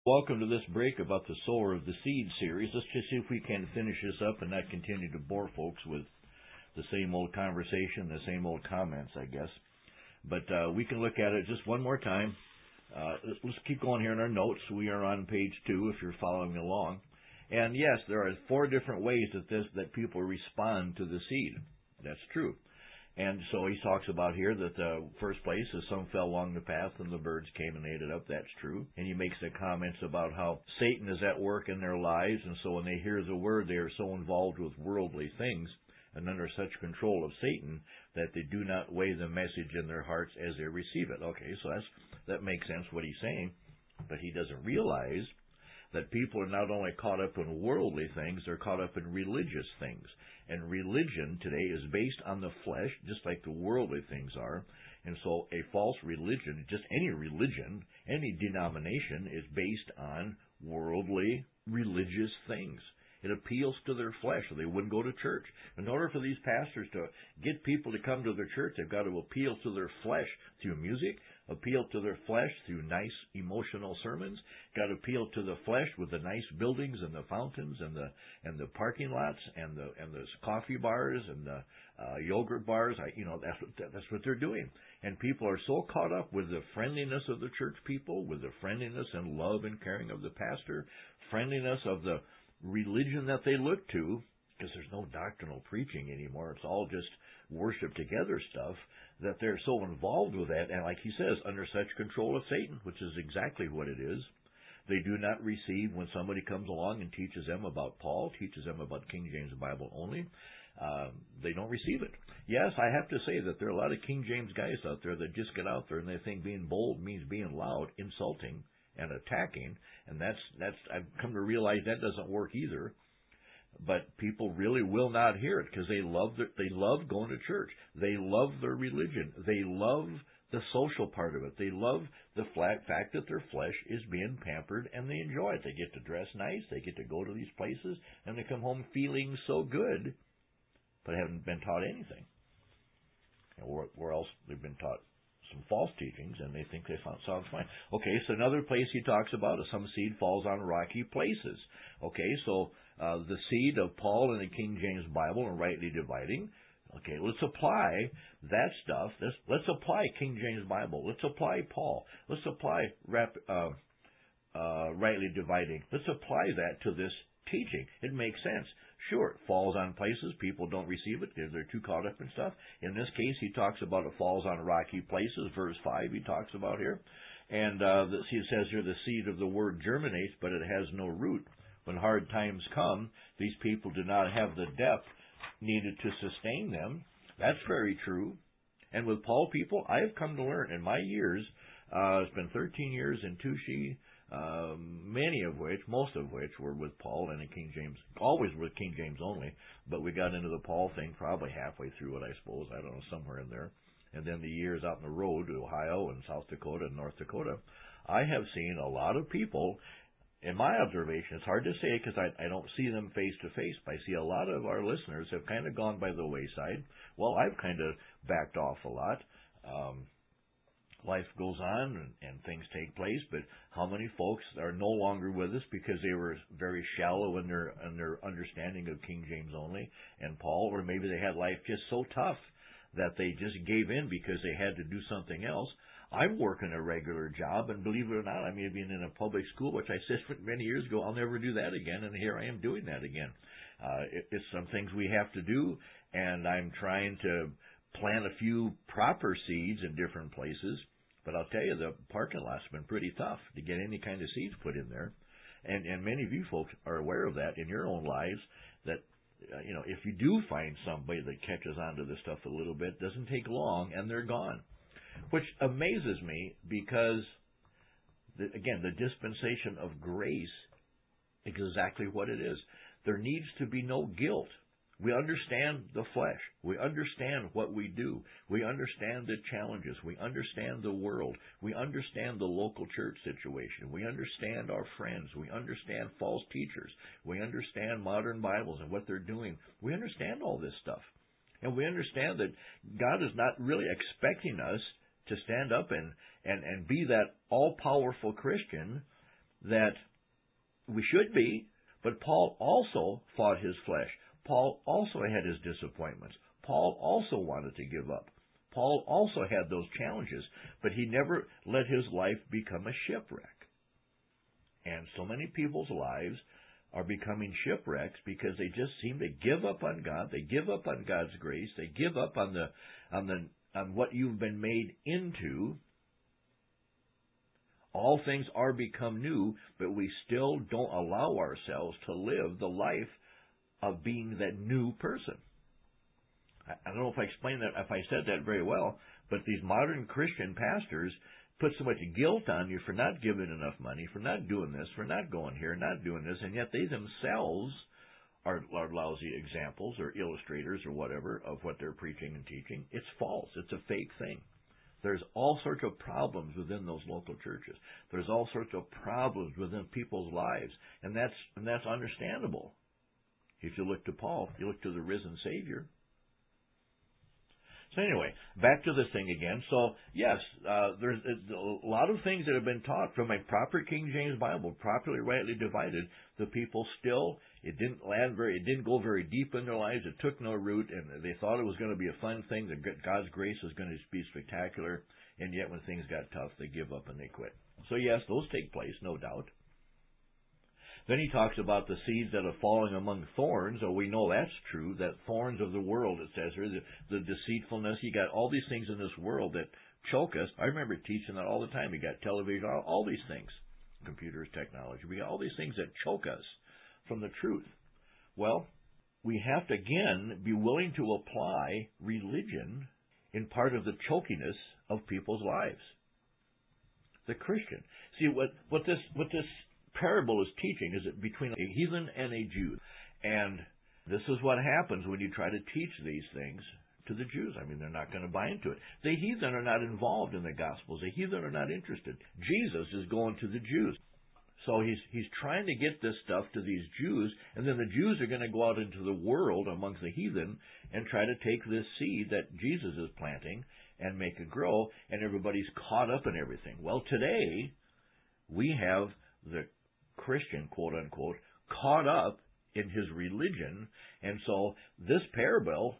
Welcome to this break about the Sower of the Seed series. Let's just see if we can finish this up and not continue to bore folks with the same old conversation, the same old comments, I guess. But we can look at it just one more time. Let's keep going here in our notes. We are on page 2 if you're following along. And yes, there are 4 different ways that people respond to the seed. That's true. And so he talks about here that the first place is some fell along the path and the birds came and ate it up. That's true. And he makes the comments about how Satan is at work in their lives, and so when they hear the word, they are so involved with worldly things and under such control of Satan that they do not weigh the message in their hearts as they receive it. Okay, so that makes sense what he's saying, but he doesn't realize that people are not only caught up in worldly things, they're caught up in religious things. And religion today is based on the flesh, just like the worldly things are. And so a false religion, just any religion, any denomination, is based on worldly religious things. It appeals to their flesh, or they wouldn't go to church. In order for these pastors to get people to come to their church, they've got to appeal to their flesh through music, appeal to their flesh through nice emotional sermons, got to appeal to the flesh with the nice buildings and the fountains and the parking lots and the coffee bars and the yogurt bars. That's what they're doing. And people are so caught up with the friendliness of the church people, with the friendliness and love and caring of the pastor, friendliness of the religion that they look to, because there's no doctrinal preaching anymore. It's all just worship together stuff, that they're so involved with that, and like he says, under such control of Satan, which is exactly what it is. They do not receive when somebody comes along and teaches them about Paul, teaches them about King James Bible only. They don't receive it. Yes, I have to say that there are a lot of King James guys out there that just get out there and they think being bold means being loud, insulting, and attacking, and that's I've come to realize that doesn't work either. But people really will not hear it because they love going to church. They love their religion. They love the social part of it. They love the fact that their flesh is being pampered, and they enjoy it. They get to dress nice. They get to go to these places, and they come home feeling so good, but haven't been taught anything. Or else they've been taught some false teachings, and they think they sounds fine. Okay, so another place he talks about is some seed falls on rocky places. Okay, so the seed of Paul in the King James Bible and rightly dividing. Okay, let's apply that stuff. Let's apply King James Bible. Let's apply Paul. Let's apply rightly dividing. Let's apply that to this teaching. It makes sense. Sure, it falls on places. People don't receive it because they're too caught up in stuff. In this case, he talks about it falls on rocky places. Verse 5 he talks about here. And it says here the seed of the word germinates, but it has no root. When hard times come, these people do not have the depth needed to sustain them. That's very true. And with Paul people, I have come to learn in my years, it's been 13 years in Tushi, most of which were with Paul and in King James, always with King James only, but we got into the Paul thing probably halfway through it, I suppose, I don't know, somewhere in there. And then the years out on the road to Ohio and South Dakota and North Dakota, I have seen a lot of people. In my observation, it's hard to say because I don't see them face to face, but I see a lot of our listeners have kind of gone by the wayside. Well, I've kind of backed off a lot. Life goes on and things take place, but how many folks are no longer with us because they were very shallow in their understanding of King James only and Paul, or maybe they had life just so tough that they just gave in because they had to do something else. I'm working a regular job, and believe it or not, I'm even in a public school, which I said many years ago, I'll never do that again, and here I am doing that again. It's some things we have to do, and I'm trying to plant a few proper seeds in different places, but I'll tell you, the parking lot's been pretty tough to get any kind of seeds put in there, and many of you folks are aware of that in your own lives, that if you do find somebody that catches on to this stuff a little bit, it doesn't take long, and they're gone. Which amazes me because, again, the dispensation of grace is exactly what it is. There needs to be no guilt. We understand the flesh. We understand what we do. We understand the challenges. We understand the world. We understand the local church situation. We understand our friends. We understand false teachers. We understand modern Bibles and what they're doing. We understand all this stuff. And we understand that God is not really expecting us to stand up and be that all-powerful Christian that we should be, but Paul also fought his flesh. Paul also had his disappointments. Paul also wanted to give up. Paul also had those challenges, but he never let his life become a shipwreck. And so many people's lives are becoming shipwrecks because they just seem to give up on God. They give up on God's grace. They give up on what you've been made into. All things are become new, but we still don't allow ourselves to live the life of being that new person. I don't know if I explained that, if I said that very well, but these modern Christian pastors put so much guilt on you for not giving enough money, for not doing this, for not going here, not doing this, and yet they themselves are lousy examples or illustrators or whatever of what they're preaching and teaching. It's false. It's a fake thing. There's all sorts of problems within those local churches. There's all sorts of problems within people's lives, and that's understandable. If you look to Paul, you look to the risen Savior. So anyway, back to this thing again. So yes, there's a lot of things that have been taught from a proper King James Bible, properly, rightly divided. The people still, it didn't go very deep in their lives. It took no root, and they thought it was going to be a fun thing. That God's grace was going to be spectacular, and yet when things got tough, they give up and they quit. So yes, those take place, no doubt. Then he talks about the seeds that are falling among thorns. Oh, we know that's true, that thorns of the world, it says here, the deceitfulness. You got all these things in this world that choke us. I remember teaching that all the time. You got television, all these things, computers, technology. We got all these things that choke us from the truth. Well, we have to, again, be willing to apply religion in part of the chokiness of people's lives. The Christian. See, what this parable is teaching is that between a heathen and a Jew. And this is what happens when you try to teach these things to the Jews. I mean, they're not going to buy into it. The heathen are not involved in the Gospels. The heathen are not interested. Jesus is going to the Jews. So he's trying to get this stuff to these Jews, and then the Jews are going to go out into the world amongst the heathen and try to take this seed that Jesus is planting and make it grow, and everybody's caught up in everything. Well, today, we have the Christian, quote unquote, caught up in his religion, and so this parable,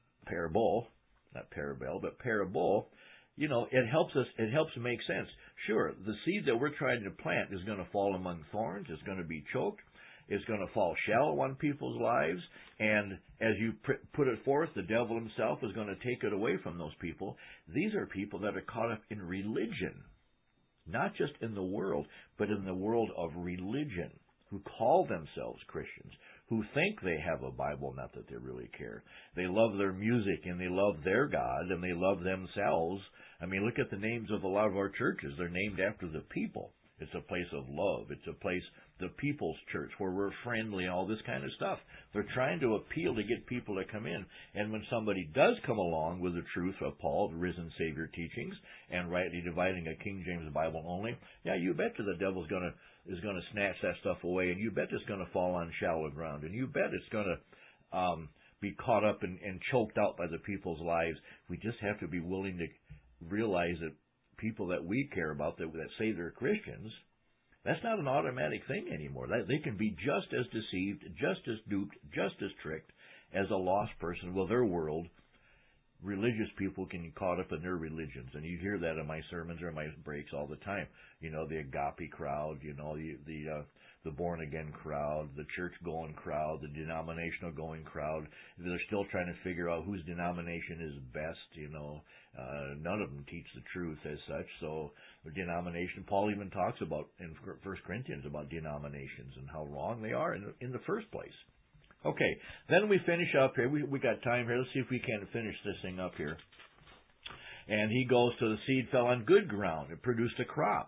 you know, it helps make sense. Sure, the seed that we're trying to plant is going to fall among thorns, it's going to be choked, it's going to fall shallow on people's lives, and as you put it forth, the devil himself is going to take it away from those people. These are people that are caught up in religion. Not just in the world, but in the world of religion, who call themselves Christians, who think they have a Bible, not that they really care. They love their music, and they love their God, and they love themselves. I mean, look at the names of a lot of our churches. They're named after the people. It's a place of love. It's a place, the people's church, where we're friendly, all this kind of stuff. They're trying to appeal to get people to come in. And when somebody does come along with the truth of Paul, the risen Savior teachings, and rightly dividing a King James Bible only, yeah, you betcha the devil's is going to snatch that stuff away, and you bet it's going to fall on shallow ground, and you bet it's going to be caught up and choked out by the people's lives. We just have to be willing to realize that people that we care about, that say they're Christians, that's not an automatic thing anymore. They can be just as deceived, just as duped, just as tricked as a lost person. Well, their world, religious people can get caught up in their religions. And you hear that in my sermons or my breaks all the time. You know, the agape crowd, you know, the born-again crowd, the church-going crowd, the denominational-going crowd. They're still trying to figure out whose denomination is best, you know. None of them teach the truth as such. So the denomination, Paul even talks about in 1 Corinthians about denominations and how wrong they are in the first place. Okay, then we finish up here. We got time here. Let's see if we can finish this thing up here. And he goes to the seed fell on good ground. It produced a crop.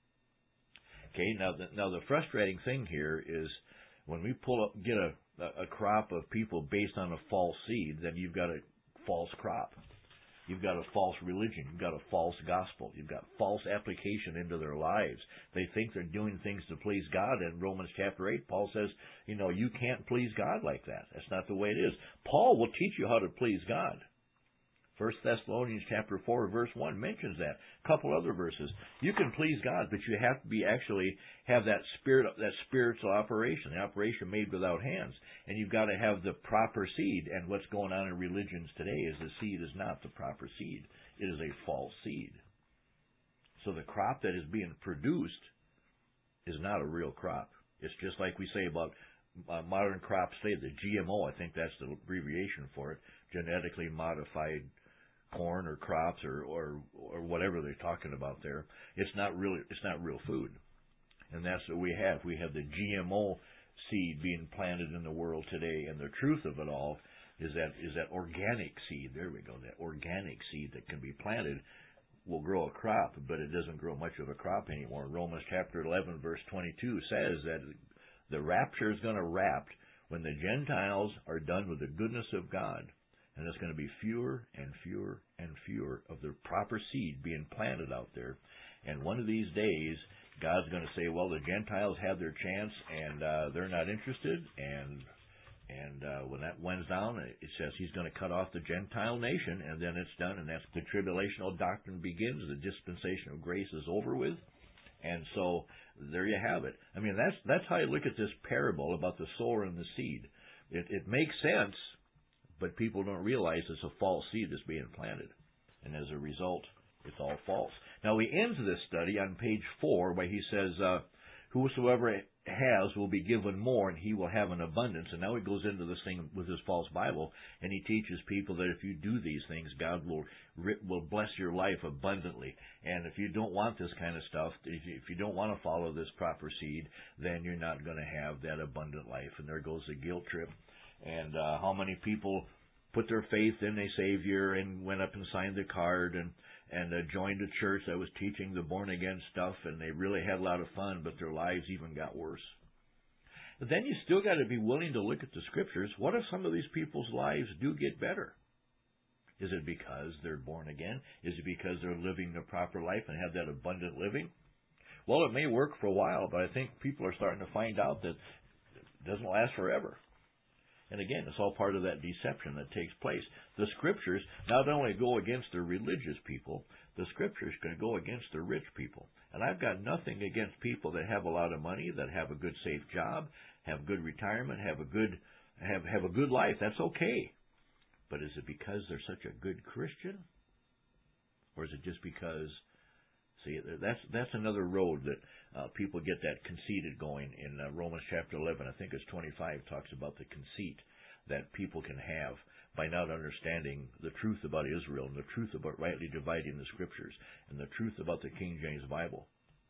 Okay, now the frustrating thing here is when we get a crop of people based on a false seed, then you've got a false crop. You've got a false religion. You've got a false gospel. You've got false application into their lives. They think they're doing things to please God. In Romans chapter 8, Paul says, you know, you can't please God like that. That's not the way it is. Paul will teach you how to please God. First Thessalonians chapter 4, verse 1 mentions that. A couple other verses. You can please God, but you have to have that spiritual operation, the operation made without hands. And you've got to have the proper seed. And what's going on in religions today is the seed is not the proper seed. It is a false seed. So the crop that is being produced is not a real crop. It's just like we say about modern crops today, the GMO, I think that's the abbreviation for it, genetically modified corn or crops or whatever they're talking about there. It's not real food. And that's what we have. We have the GMO seed being planted in the world today, and the truth of it all is that organic seed. There we go. That organic seed that can be planted will grow a crop, but it doesn't grow much of a crop anymore. Romans chapter 11 verse 22 says that the rapture is going to wrap when the Gentiles are done with the goodness of God. And there's going to be fewer and fewer and fewer of the proper seed being planted out there. And one of these days, God's going to say, well, the Gentiles have their chance, and they're not interested. And when that winds down, it says He's going to cut off the Gentile nation, and then it's done, and that's the tribulational doctrine begins. The dispensation of grace is over with. And so there you have it. I mean, that's how you look at this parable about the sower and the seed. It makes sense, but people don't realize it's a false seed that's being planted. And as a result, it's all false. Now, he ends this study on page 4 where he says, whosoever has will be given more, and he will have an abundance. And now he goes into this thing with his false Bible, and he teaches people that if you do these things, God will bless your life abundantly. And if you don't want this kind of stuff, if you don't want to follow this proper seed, then you're not going to have that abundant life. And there goes the guilt trip. And how many people put their faith in a Savior and went up and signed the card and joined a church that was teaching the born-again stuff, and they really had a lot of fun, but their lives even got worse. But then you still got to be willing to look at the Scriptures. What if some of these people's lives do get better? Is it because they're born again? Is it because they're living the proper life and have that abundant living? Well, it may work for a while, but I think people are starting to find out that it doesn't last forever. And again, it's all part of that deception that takes place. The Scriptures not only go against the religious people, the Scriptures can go against the rich people. And I've got nothing against people that have a lot of money, that have a good, safe job, have good retirement, have a good life. That's okay. But is it because they're such a good Christian? Or is it just because... See, that's another road that people get that conceited going. In Romans chapter 11, I think it's 25, talks about the conceit that people can have by not understanding the truth about Israel and the truth about rightly dividing the Scriptures and the truth about the King James Bible.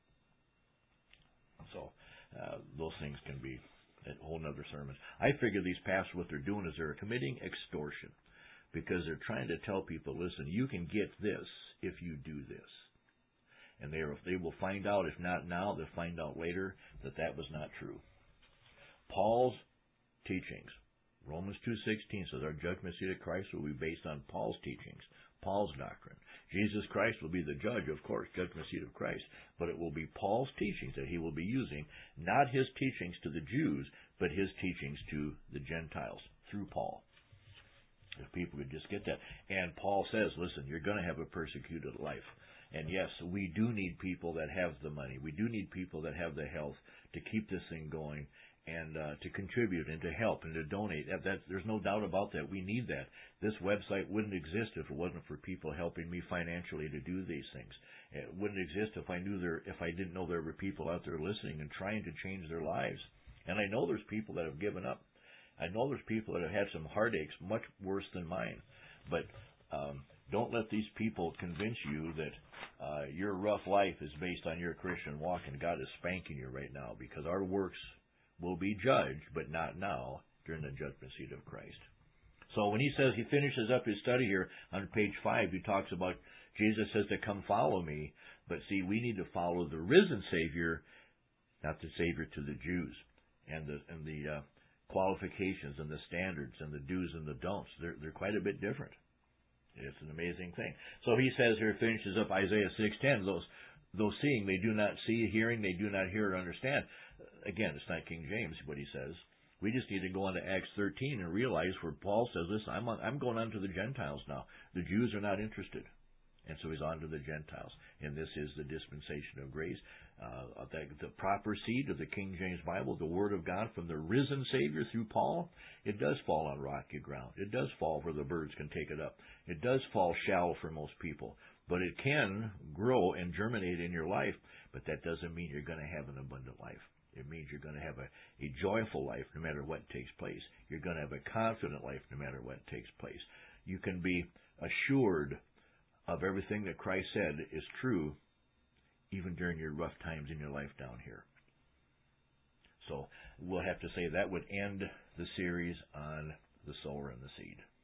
So those things can be a whole other sermon. I figure these pastors, what they're doing is they're committing extortion because they're trying to tell people, listen, you can get this if you do this. And they will find out, if not now, they'll find out later that was not true. Paul's teachings, Romans 2:16 says our judgment seat of Christ will be based on Paul's teachings, Paul's doctrine. Jesus Christ will be the judge, of course, judgment seat of Christ, but it will be Paul's teachings that he will be using, not his teachings to the Jews, but his teachings to the Gentiles through Paul. If people could just get that. And Paul says, listen, you're going to have a persecuted life. And yes, we do need people that have the money. We do need people that have the health to keep this thing going and to contribute and to help and to donate. There's no doubt about that. We need that. This website wouldn't exist if it wasn't for people helping me financially to do these things. It wouldn't exist if I didn't know there were people out there listening and trying to change their lives. And I know there's people that have given up. I know there's people that have had some heartaches much worse than mine. But don't let these people convince you that your rough life is based on your Christian walk and God is spanking you right now, because our works will be judged, but not now, during the judgment seat of Christ. So when he says, he finishes up his study here on page 5, he talks about, Jesus says to come follow me, but see, we need to follow the risen Savior, not the Savior to the Jews, and the qualifications and the standards and the do's and the don'ts. They're quite a bit different. It's an amazing thing. So he says here, finishes up Isaiah 6:10, those seeing they do not see, hearing they do not hear or understand. Again, it's not King James what he says. We just need to go on to Acts 13 and realize where Paul says, "Listen, I'm going on to the Gentiles now. The Jews are not interested." And so he's on to the Gentiles. And this is the dispensation of grace. The proper seed of the King James Bible, the Word of God from the risen Savior through Paul, it does fall on rocky ground. It does fall where the birds can take it up. It does fall shallow for most people. But it can grow and germinate in your life. But that doesn't mean you're going to have an abundant life. It means you're going to have a joyful life no matter what takes place. You're going to have a confident life no matter what takes place. You can be assured of everything that Christ said is true, even during your rough times in your life down here. So we'll have to say that would end the series on the sower and the seed.